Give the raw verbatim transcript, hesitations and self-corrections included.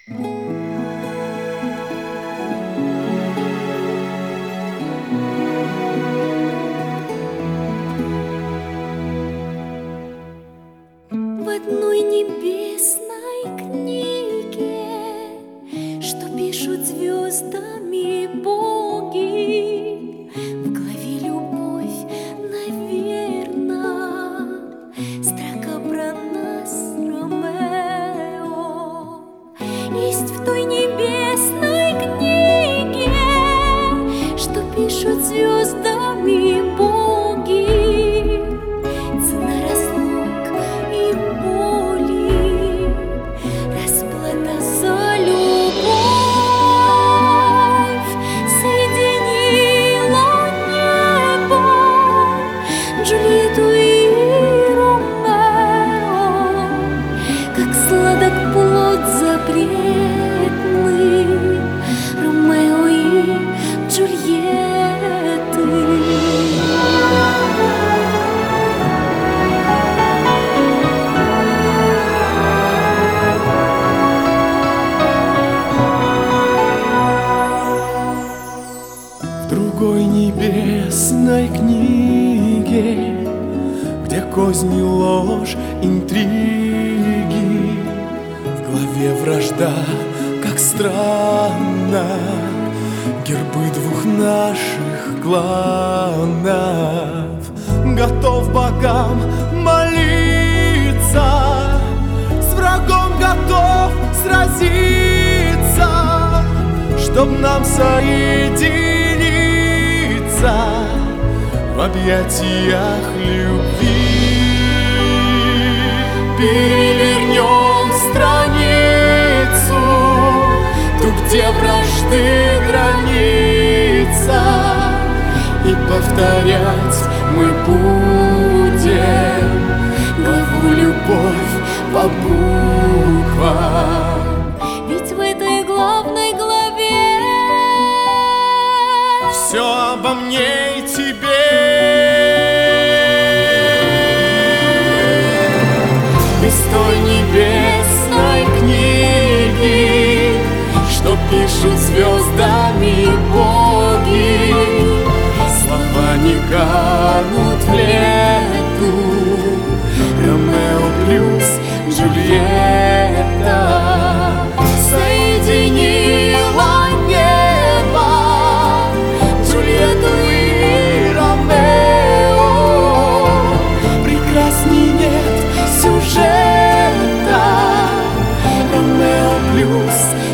В одной небесной книге, что пишут звездами боги, в главе любовь, наверно, строка про нас, Ромео. Есть в той небесной книге, что пишут звездами боги, цена разлук и боли, расплата за любовь, соединила небо Джульетту и Ромео, как сладок плод запретный Ромео и Джульетты. В другой небесной книге, где козни, ложь, интриги, в главе вражда, как странно, гербы двух наших кланов. Готов богам молиться, с врагом готов сразиться, чтоб нам соединиться в объятиях любви. Перевернем страницу, ту, где вражды граница, и повторять мы будем главу «Любовь» по буквам. Ведь в этой главной главе все обо мне и тебе. Из той небесной книги, что пишут звездами боги, слова не канут в лету. Ромео плюс Джульетта соединила небо Джульетту и Ромео. Прекрасней нет сюжета. Ромео плюс